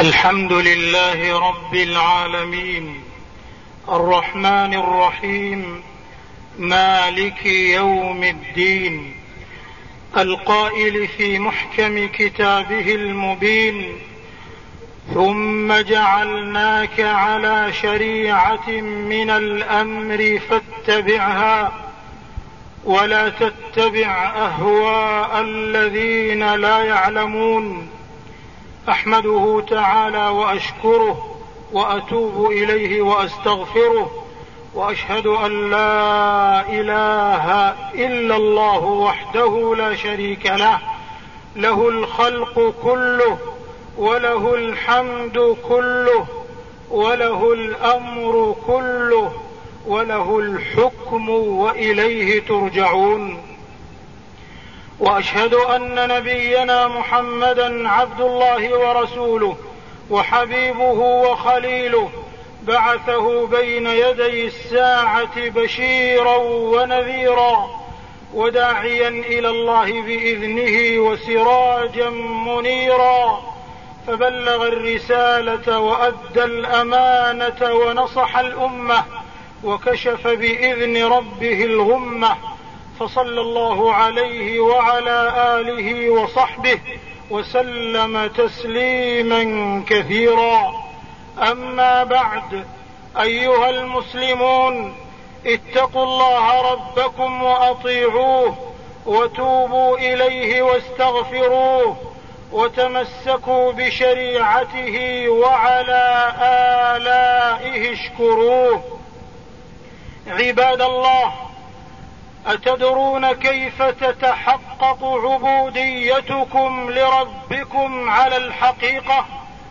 الحمد لله رب العالمين الرحمن الرحيم مالك يوم الدين القائل في محكم كتابه المبين ثم جعلناك على شريعة من الأمر فاتبعها ولا تتبع أهواء الذين لا يعلمون. أحمده تعالى وأشكره وأتوب إليه وأستغفره وأشهد أن لا إله إلا الله وحده لا شريك له، له الخلق كله وله الحمد كله وله الأمر كله وله الحكم وإليه ترجعون. وأشهد أن نبينا محمدا عبد الله ورسوله وحبيبه وخليله، بعثه بين يدي الساعة بشيرا ونذيرا وداعيا إلى الله بإذنه وسراجا منيرا، فبلغ الرسالة وأدى الأمانة ونصح الأمة وكشف بإذن ربه الغمة، فصلى الله عليه وعلى آله وصحبه وسلم تسليما كثيرا. أما بعد، أيها المسلمون، اتقوا الله ربكم وأطيعوه وتوبوا إليه واستغفروه وتمسكوا بشريعته وعلى آلائه اشكروه. عباد الله، أتدرون كيف تتحقق عبوديتكم لربكم على الحقيقة؟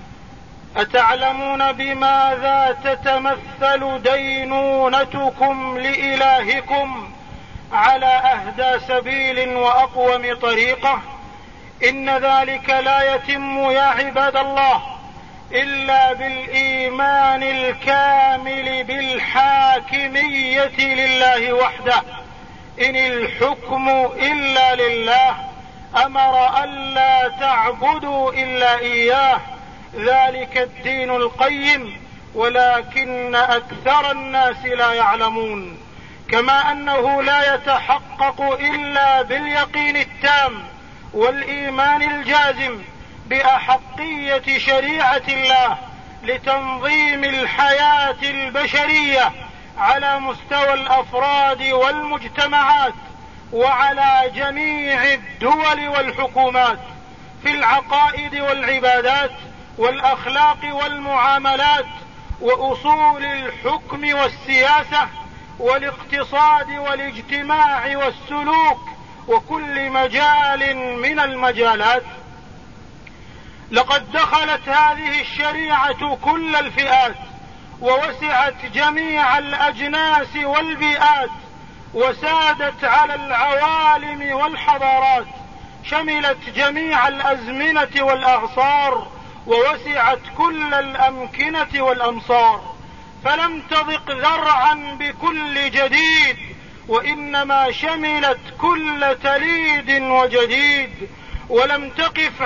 أتعلمون بماذا تتمثل دينونتكم لإلهكم على أهدى سبيل وأقوم طريقة؟ إن ذلك لا يتم يا عباد الله إلا بالإيمان الكامل بالحاكمية لله وحده. إن الحكم إلا لله، أمر ألا تعبدوا إلا إياه، ذلك الدين القيم، ولكن أكثر الناس لا يعلمون. كما أنه لا يتحقق إلا باليقين التام والإيمان الجازم بأحقية شريعة الله لتنظيم الحياة البشرية على مستوى الأفراد والمجتمعات وعلى جميع الدول والحكومات، في العقائد والعبادات والأخلاق والمعاملات وأصول الحكم والسياسة والاقتصاد والاجتماع والسلوك وكل مجال من المجالات. لقد دخلت هذه الشريعة كل الفئات ووسعت جميع الأجناس والبيئات وسادت على العوالم والحضارات، شملت جميع الأزمنة والأعصار ووسعت كل الأمكنة والأمصار، فلم تضق ذرعا بكل جديد، وإنما شملت كل تليد وجديد، ولم تقف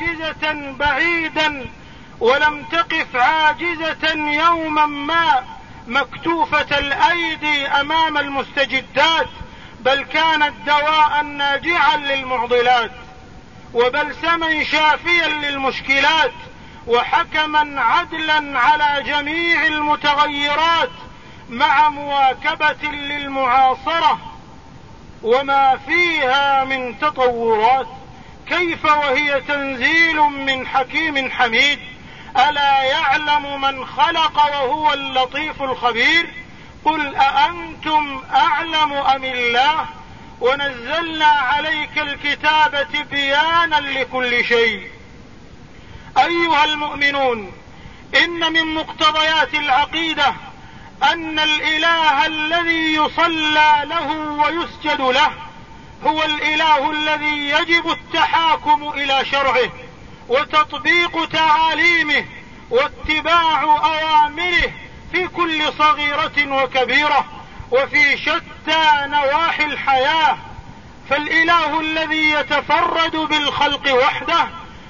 عاجزة يوما ما مكتوفة الأيدي أمام المستجدات، بل كانت دواء ناجعا للمعضلات وبلسما شافيا للمشكلات وحكما عدلا على جميع المتغيرات، مع مواكبة للمعاصرة وما فيها من تطورات. كيف وهي تنزيل من حكيم حميد؟ ألا يعلم من خلق وهو اللطيف الخبير؟ قل أأنتم أعلم أم الله؟ ونزلنا عليك الكتاب تبيانا لكل شيء. أيها المؤمنون، إن من مقتضيات العقيدة أن الإله الذي يصلى له ويسجد له هو الإله الذي يجب التحاكم إلى شرعه وتطبيق تعاليمه واتباع أوامره في كل صغيرة وكبيرة وفي شتى نواحي الحياة. فالإله الذي يتفرد بالخلق وحده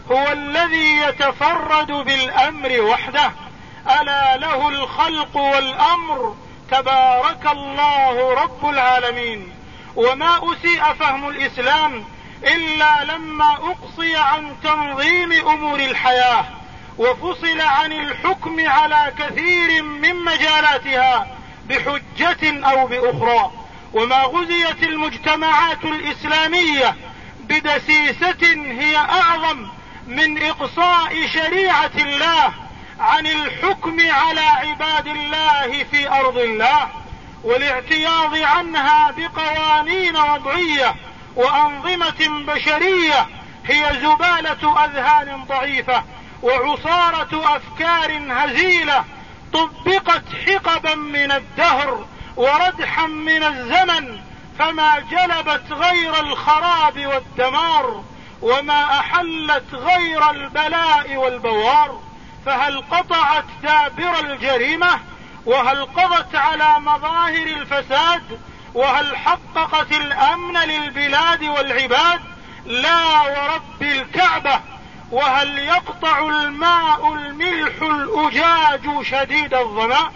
هو الذي يتفرد بالأمر وحده، ألا له الخلق والأمر، تبارك الله رب العالمين. وما أسيء فهم الإسلام إلا لما أقصي عن تنظيم أمور الحياة وفصل عن الحكم على كثير من مجالاتها بحجة أو بأخرى. وما غزيت المجتمعات الإسلامية بدسيسة هي أعظم من إقصاء شريعة الله عن الحكم على عباد الله في أرض الله، والاعتياض عنها بقوانين وضعية وأنظمة بشرية هي زبالة أذهان ضعيفة وعصارة أفكار هزيلة طبقت حقبا من الدهر وردحا من الزمن، فما جلبت غير الخراب والدمار وما أحلت غير البلاء والبوار. فهل قطعت دابر الجريمة؟ وهل قضت على مظاهر الفساد؟ وهل حققت الأمن للبلاد والعباد؟ لا ورب الكعبة. وهل يقطع الماء الملح الأجاج شديد الظمأ؟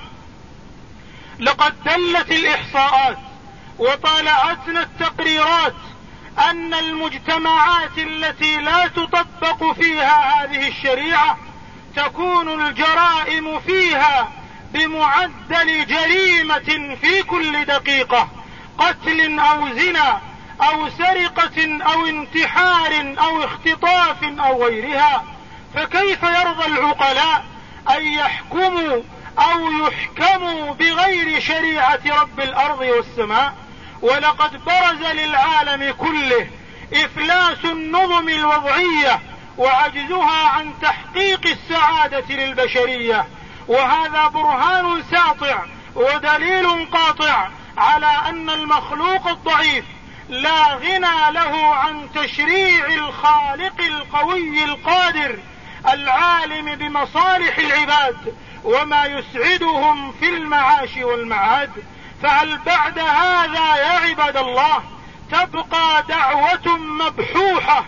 لقد دلت الإحصاءات وطالعتنا التقريرات أن المجتمعات التي لا تطبق فيها هذه الشريعة تكون الجرائم فيها بمعدل جريمة في كل دقيقة، قتل أو زنا أو سرقة أو انتحار أو اختطاف أو غيرها. فكيف يرضى العقلاء أن يحكموا أو يحكموا بغير شريعة رب الأرض والسماء؟ ولقد برز للعالم كله إفلاس النظم الوضعية وعجزها عن تحقيق السعادة للبشرية، وهذا برهان ساطع ودليل قاطع على أن المخلوق الضعيف لا غنى له عن تشريع الخالق القوي القادر العالم بمصالح العباد وما يسعدهم في المعاش والمعاد. فهل بعد هذا يا عباد الله تبقى دعوة مبحوحة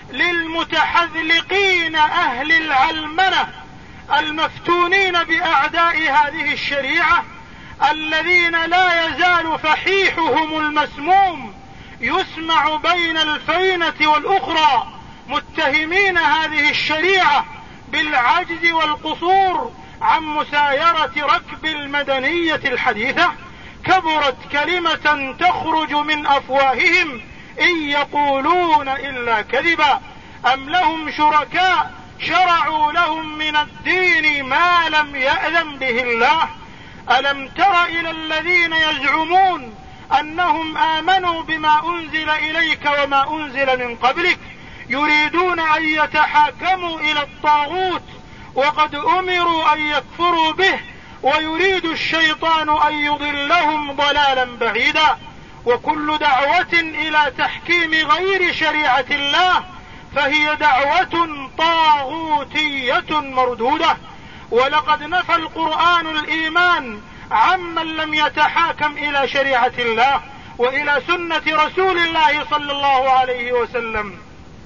للمتحذلقين أهل العلمنة المفتونين بأعداء هذه الشريعة الذين لا يزال فحيحهم المسموم يسمع بين الفينة والأخرى متهمين هذه الشريعة بالعجز والقصور عن مسايرة ركب المدنية الحديثة؟ كبرت كلمة تخرج من أفواههم إن يقولون إلا كذبا. أم لهم شركاء شرعوا لهم من الدين ما لم يأذن به الله؟ ألم تر إلى الذين يزعمون أنهم آمنوا بما أنزل إليك وما أنزل من قبلك يريدون أن يتحاكموا إلى الطاغوت وقد أمروا أن يكفروا به ويريد الشيطان أن يضلهم ضلالا بعيدا. وكل دعوة إلى تحكيم غير شريعة الله فهي دعوة طاغوتية مردودة. ولقد نفى القرآن الإيمان عمن لم يتحاكم إلى شريعة الله وإلى سنة رسول الله صلى الله عليه وسلم.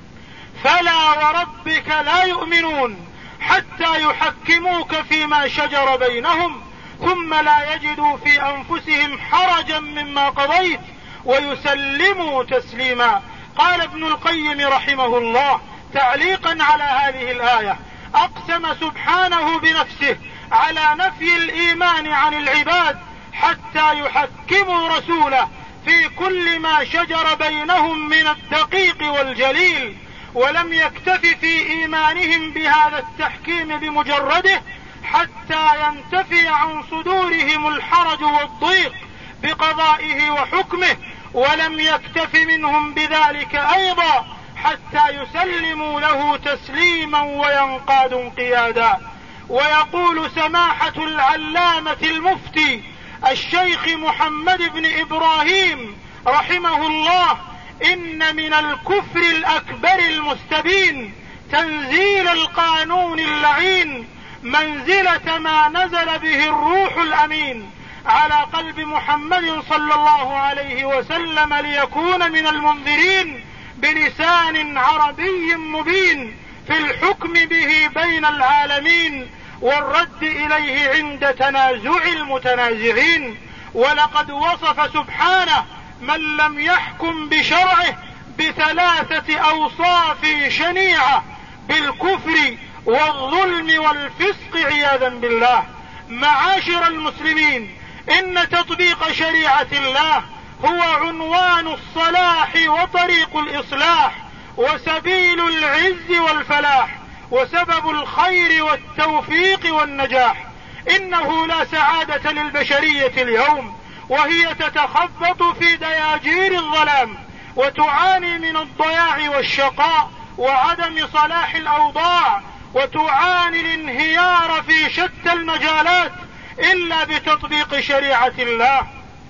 فلا وربك لا يؤمنون حتى يحكموك فيما شجر بينهم ثم لا يجدوا في أنفسهم حرجا مما قضيت ويسلموا تسليما. قال ابن القيم رحمه الله تعليقا على هذه الآية: أقسم سبحانه بنفسه على نفي الإيمان عن العباد حتى يحكموا رسوله في كل ما شجر بينهم من الدقيق والجليل، ولم يكتف في إيمانهم بهذا التحكيم بمجرده حتى ينتفي عن صدورهم الحرج والضيق بقضائه وحكمه، ولم يكتف منهم بذلك أيضا حتى يسلموا له تسليما وينقادوا انقيادا. ويقول سماحة العلامة المفتي الشيخ محمد بن إبراهيم رحمه الله: إن من الكفر الأكبر المستبين تنزيل القانون اللعين منزلة ما نزل به الروح الأمين على قلب محمد صلى الله عليه وسلم ليكون من المنذرين بلسان عربي مبين في والحكم به بين العالمين والرد إليه عند تنازع المتنازعين. ولقد وصف سبحانه من لم يحكم بشرعه ب3 أوصاف شنيعة: بالكفر والظلم والفسق عياذا بالله. معاشر المسلمين، إن تطبيق شريعة الله هو عنوان الصلاح وطريق الإصلاح وسبيل العز والفلاح وسبب الخير والتوفيق والنجاح. إنه لا سعادة للبشرية اليوم وهي تتخبط في دياجير الظلام وتعاني من الضياع والشقاء وعدم صلاح الأوضاع وتعاني الانهيار في شتى المجالات إلا بتطبيق شريعة الله.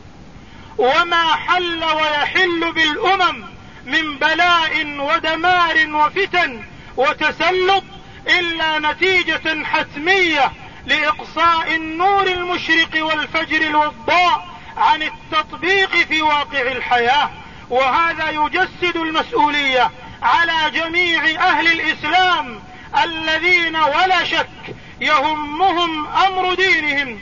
وما حل ويحل بالأمم من بلاء ودمار وفتن وتسلط إلا نتيجة حتمية لإقصاء النور المشرق والفجر الوضاء عن التطبيق في واقع الحياة. وهذا يجسد المسؤولية على جميع أهل الإسلام الذين ولا شك يهمهم أمر دينهم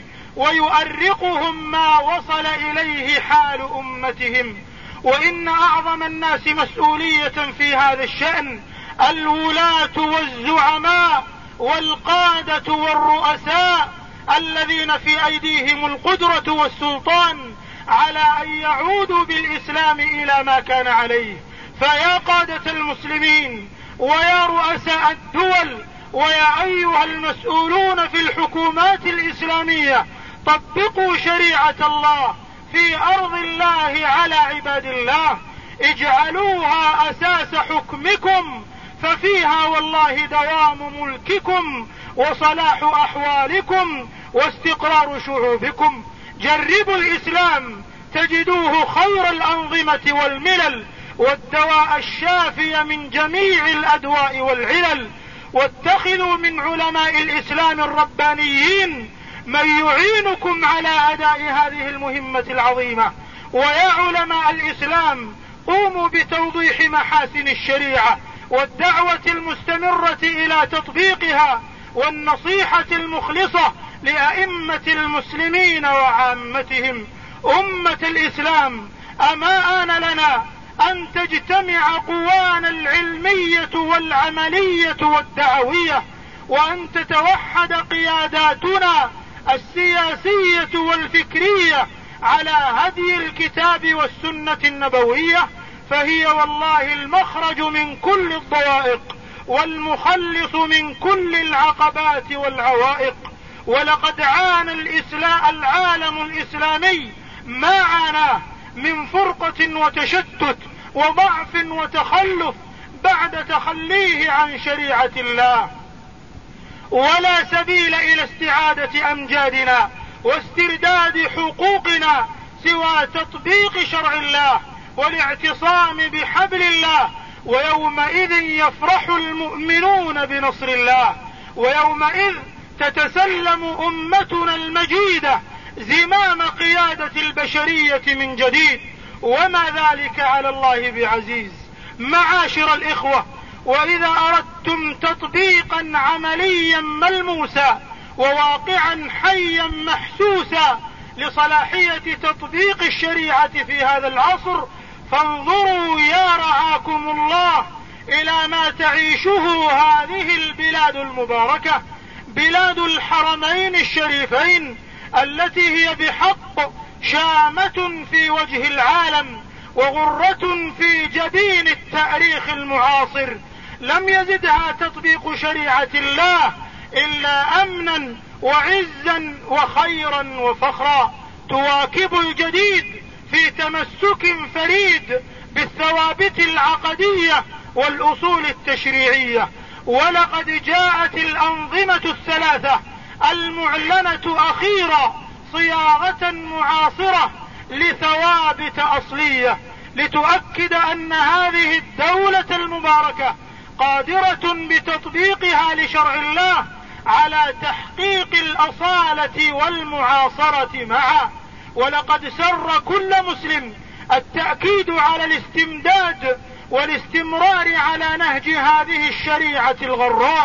ويؤرقهم ما وصل إليه حال أمتهم. وإن أعظم الناس مسؤولية في هذا الشأن الولاة والزعماء والقادة والرؤساء الذين في أيديهم القدرة والسلطان على أن يعودوا بالإسلام إلى ما كان عليه. فيا قادة المسلمين ويا رؤساء الدول ويا أيها المسؤولون في الحكومات الإسلامية، طبقوا شريعة الله في أرض الله على عباد الله، اجعلوها أساس حكمكم، ففيها والله دوام ملككم وصلاح أحوالكم واستقرار شعوبكم. جربوا الإسلام تجدوه خير الأنظمة والملل والدواء الشافي من جميع الأدواء والعلل. واتخذوا من علماء الإسلام الربانيين من يعينكم على أداء هذه المهمة العظيمة. ويا علماء الإسلام، قوموا بتوضيح محاسن الشريعة والدعوة المستمرة إلى تطبيقها والنصيحة المخلصة لأئمة المسلمين وعامتهم. أمة الإسلام، أما آن لنا أن تجتمع قوانا العلمية والعملية والدعوية، وأن تتوحد قياداتنا السياسية والفكرية على هدي الكتاب والسنة النبوية، فهي والله المخرج من كل الضوائق والمخلص من كل العقبات والعوائق. ولقد عانى العالم الإسلامي ما عاناه من فرقة وتشتت وضعف وتخلف بعد تخليه عن شريعة الله، ولا سبيل إلى استعادة أمجادنا واسترداد حقوقنا سوى تطبيق شرع الله والاعتصام بحبل الله. ويومئذ يفرح المؤمنون بنصر الله، ويومئذ تتسلم أمتنا المجيدة زمام قيادة البشرية من جديد، وما ذلك على الله بعزيز. معاشر الإخوة، وإذا أردتم تطبيقا عمليا ملموسا وواقعا حيا محسوسا لصلاحية تطبيق الشريعة في هذا العصر، فانظروا يا رعاكم الله إلى ما تعيشه هذه البلاد المباركة، بلاد الحرمين الشريفين، التي هي بحق شامة في وجه العالم وغرة في جبين التاريخ المعاصر. لم يزدها تطبيق شريعة الله إلا أمنا وعزا وخيرا وفخرا. تواكب الجديد في تمسك فريد بالثوابت العقدية والأصول التشريعية. ولقد جاءت الأنظمة الثلاثة المعلنة أخيرا صياغة معاصرة لثوابت أصلية لتؤكد أن هذه الدولة المباركة قادرة بتطبيقها لشرع الله على تحقيق الأصالة والمعاصرة معا. ولقد سر كل مسلم التأكيد على الاستمداد والاستمرار على نهج هذه الشريعة الغراء،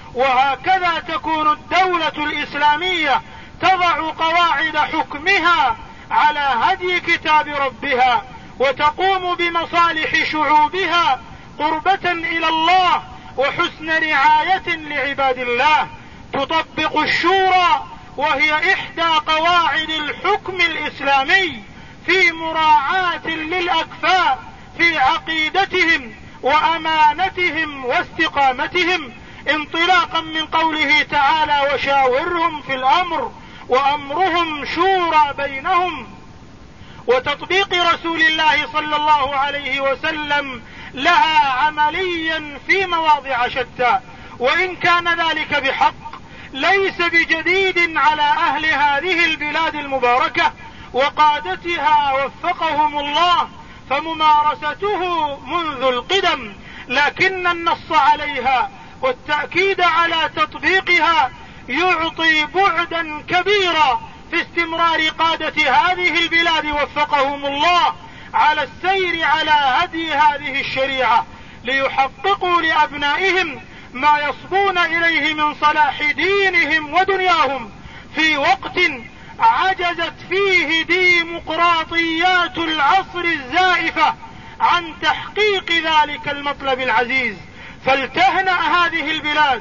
وهكذا تكون الدولة الإسلامية تضع قواعد حكمها على هدي كتاب ربها، وتقوم بمصالح شعوبها قربة إلى الله وحسن رعاية لعباد الله. تطبق الشورى وهي إحدى قواعد الحكم الإسلامي في مراعاة للأكفاء في عقيدتهم وأمانتهم واستقامتهم، انطلاقا من قوله تعالى: وشاورهم في الأمر وأمرهم شورى بينهم. وتطبيق رسول الله صلى الله عليه وسلم لها عمليا في مواضع شتى، وإن كان ذلك بحق ليس بجديد على أهل هذه البلاد المباركة وقادتها وفقهم الله، فممارسته منذ القدم، لكن النص عليها والتأكيد على تطبيقها يعطي بعدا كبيرا في استمرار قادة هذه البلاد وفقهم الله على السير على هدي هذه الشريعة، ليحققوا لأبنائهم ما يصبون إليه من صلاح دينهم ودنياهم في وقت عجزت فيه ديمقراطيات العصر الزائفة عن تحقيق ذلك المطلب العزيز. فلتهنأ هذه البلاد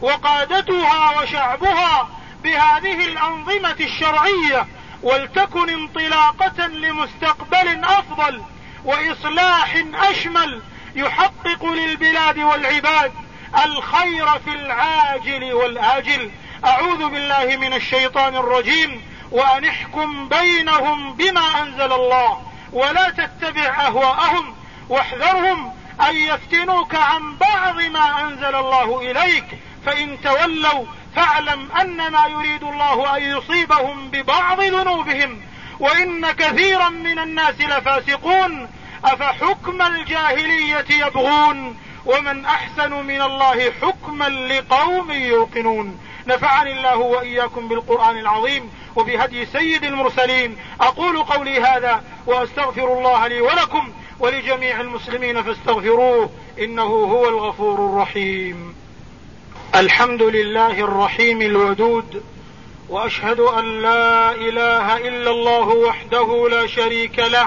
وقادتها وشعبها بهذه الأنظمة الشرعية، ولتكن انطلاقة لمستقبل أفضل وإصلاح أشمل يحقق للبلاد والعباد الخير في العاجل والآجل. أعوذ بالله من الشيطان الرجيم. وأن احكم بينهم بما أنزل الله ولا تتبع أهواءهم واحذرهم أن يفتنوك عن بعض ما أنزل الله إليك، فإن تولوا فاعلم أنما يريد الله أن يصيبهم ببعض ذنوبهم وإن كثيرا من الناس لفاسقون. أفحكم الجاهلية يبغون ومن أحسن من الله حكما لقوم يوقنون. نفعني الله وإياكم بالقرآن العظيم وبهدي سيد المرسلين. أقول قولي هذا وأستغفر الله لي ولكم ولجميع المسلمين فاستغفروه إنه هو الغفور الرحيم. الحمد لله الرحيم الودود، وأشهد أن لا إله إلا الله وحده لا شريك له،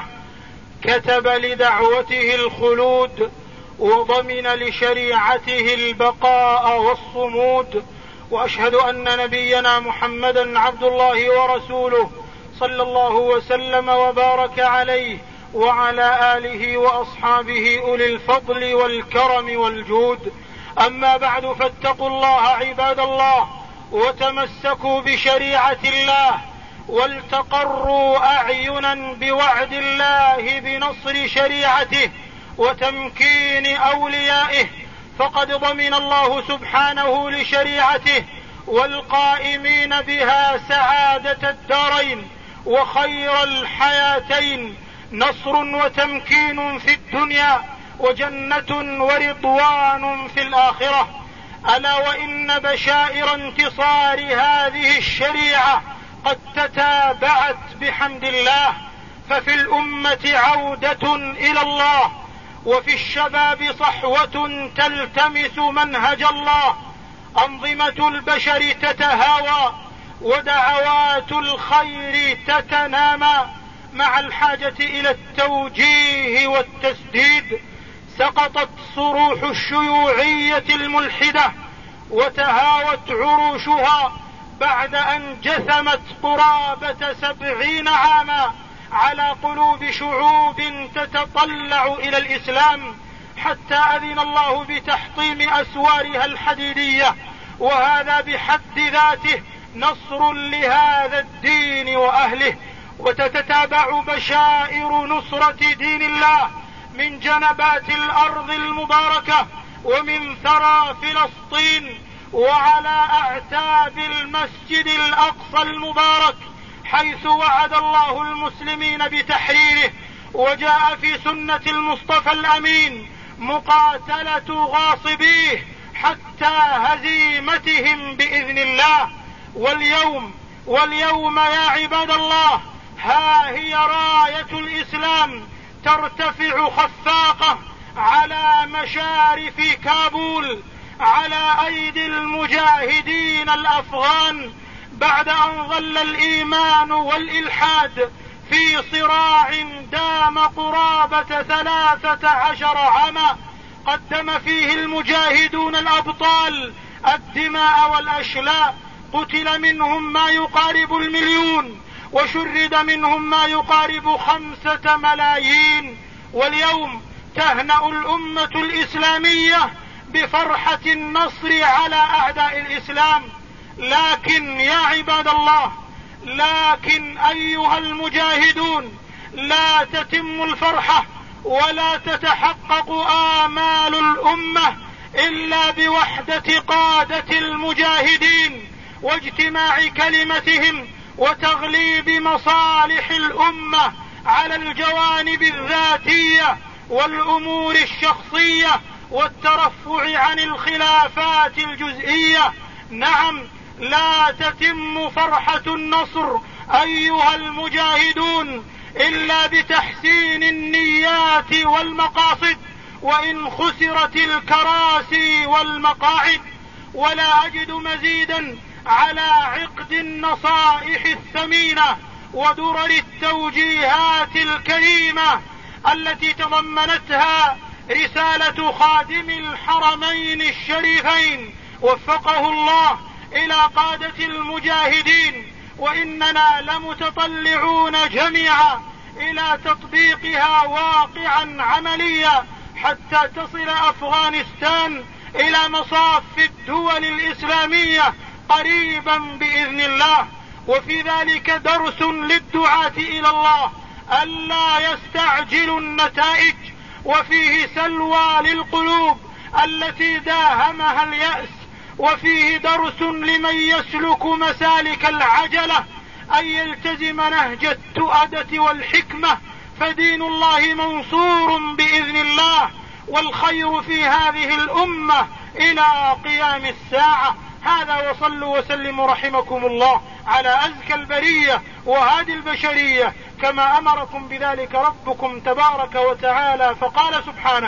كتب لدعوته الخلود وضمن لشريعته البقاء والصمود. وأشهد أن نبينا محمدا عبد الله ورسوله صلى الله وسلم وبارك عليه وعلى آله وأصحابه أولي الفضل والكرم والجود. أما بعد، فاتقوا الله عباد الله وتمسكوا بشريعة الله والتقروا أعينا بوعد الله بنصر شريعته وتمكين أوليائه، فقد ضمن الله سبحانه لشريعته والقائمين بها سعادة الدارين وخير الحياتين، نصر وتمكين في الدنيا وجنة ورضوان في الآخرة. ألا وإن بشائر انتصار هذه الشريعة قد تتابعت بحمد الله، ففي الأمة عودة إلى الله، وفي الشباب صحوة تلتمس منهج الله. أنظمة البشر تتهاوى ودعوات الخير تتنامى مع الحاجة إلى التوجيه والتسديد. سقطت صروح الشيوعية الملحدة وتهاوت عروشها بعد أن جثمت قرابة 70 عاما على قلوب شعوب تتطلع إلى الإسلام، حتى أذن الله بتحطيم أسوارها الحديدية، وهذا بحد ذاته نصر لهذا الدين وأهله. وتتتابع بشائر نصرة دين الله من جنبات الأرض المباركة ومن ثرى فلسطين وعلى أعتاب المسجد الأقصى المبارك، حيث وعد الله المسلمين بتحريره. وجاء في سنة المصطفى الأمين مقاتلة غاصبيه حتى هزيمتهم بإذن الله. واليوم يا عباد الله، ها هي راية الإسلام ترتفع خفاقة على مشارف كابول، على أيدي المجاهدين الأفغان بعد أن ظل الإيمان والإلحاد في صراع دام قرابة 13 عاما، قدم فيه المجاهدون الأبطال الدماء والأشلاء، قتل منهم ما يقارب 1,000,000 وشرد منهم ما يقارب 5 ملايين. واليوم تهنأ الأمة الإسلامية بفرحة النصر على أعداء الإسلام. لكن يا عباد الله، لكن أيها المجاهدون، لا تتم الفرحة ولا تتحقق آمال الأمة إلا بوحدة قادة المجاهدين واجتماع كلمتهم وتغليب مصالح الأمة على الجوانب الذاتية والأمور الشخصية والترفع عن الخلافات الجزئية. نعم، لا تتم فرحة النصر أيها المجاهدون إلا بتحسين النيات والمقاصد، وإن خسرت الكراسي والمقاعد. ولا أجد مزيدا على عقد النصائح الثمينة ودرر التوجيهات الكريمة التي تضمنتها رسالة خادم الحرمين الشريفين وفقه الله إلى قادة المجاهدين، وإننا لمتطلعون جميعا إلى تطبيقها واقعا عمليا حتى تصل أفغانستان إلى مصاف الدول الإسلامية قريبا بإذن الله. وفي ذلك درس للدعاة إلى الله ألا يستعجلوا النتائج، وفيه سلوى للقلوب التي داهمها اليأس، وفيه درس لمن يسلك مسالك العجلة أن يلتزم نهج التؤدة والحكمة، فدين الله منصور بإذن الله، والخير في هذه الأمة إلى قيام الساعة. هذا، وصلوا وسلموا رحمكم الله على أزكى البرية وهادي البشرية كما أمركم بذلك ربكم تبارك وتعالى، فقال سبحانه: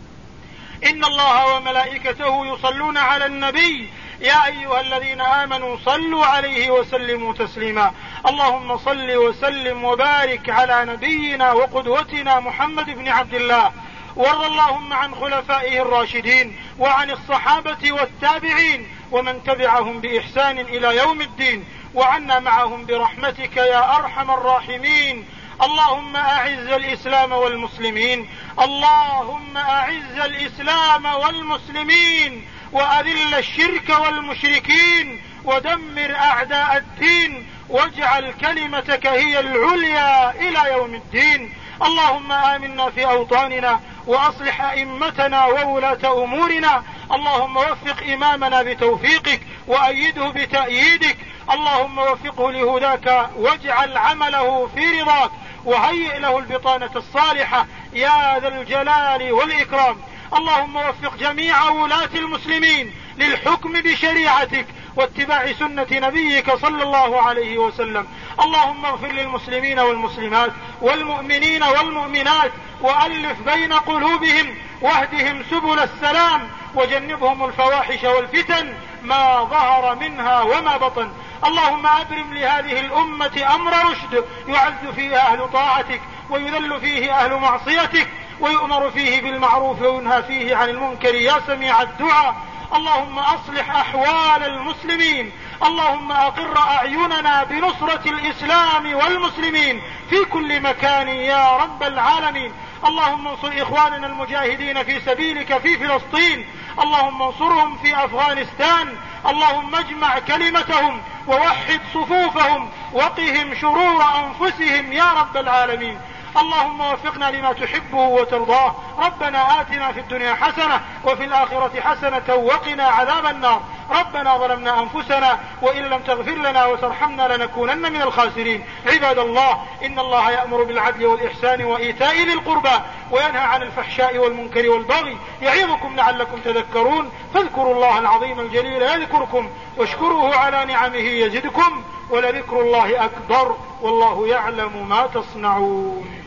إن الله وملائكته يصلون على النبي يا أيها الذين آمنوا صلوا عليه وسلموا تسليما. اللهم صل وسلم وبارك على نبينا وقدوتنا محمد بن عبد الله، وارض اللهم عن خلفائه الراشدين وعن الصحابة والتابعين ومن تبعهم بإحسان إلى يوم الدين، وعنا معهم برحمتك يا أرحم الراحمين. اللهم أعز الإسلام والمسلمين، اللهم أعز الإسلام والمسلمين، وأذل الشرك والمشركين، ودمر أعداء الدين، واجعل كلمتك هي العليا إلى يوم الدين. اللهم آمنا في أوطاننا، وأصلح أئمتنا وولاة أمورنا. اللهم وفق إمامنا بتوفيقك، وأيده بتأييدك. اللهم وفقه لهداك، واجعل عمله في رضاك، وهيئ له البطانة الصالحة يا ذا الجلال والإكرام. اللهم وفق جميع ولاة المسلمين للحكم بشريعتك واتباع سنة نبيك صلى الله عليه وسلم. اللهم اغفر للمسلمين والمسلمات والمؤمنين والمؤمنات، وألف بين قلوبهم، واهدهم سبل السلام، وجنبهم الفواحش والفتن ما ظهر منها وما بطن. اللهم أبرم لهذه الأمة أمر رشد يعز فيه أهل طاعتك، ويذل فيه أهل معصيتك، ويؤمر فيه بالمعروف وينهى فيه عن المنكر يا سميع الدعاء. اللهم أصلح أحوال المسلمين، اللهم أقر أعيننا بنصرة الإسلام والمسلمين في كل مكان يا رب العالمين. اللهم انصر إخواننا المجاهدين في سبيلك في فلسطين، اللهم انصرهم في أفغانستان، اللهم اجمع كلمتهم ووحد صفوفهم، وقهم شرور أنفسهم يا رب العالمين. اللهم وفقنا لما تحبه وترضاه. ربنا آتنا في الدنيا حسنة وفي الآخرة حسنة وقنا عذاب النار. ربنا ظلمنا أنفسنا وإن لم تغفر لنا وترحمنا لنكونن من الخاسرين. عباد الله، إن الله يأمر بالعدل والإحسان وإيتاء ذي القربى وينهى عن الفحشاء والمنكر والبغي يعظكم لعلكم تذكرون. فاذكروا الله العظيم الجليل يذكركم، واشكروه على نعمه يزدكم، ولذكر الله أكبر، والله يعلم ما تصنعون.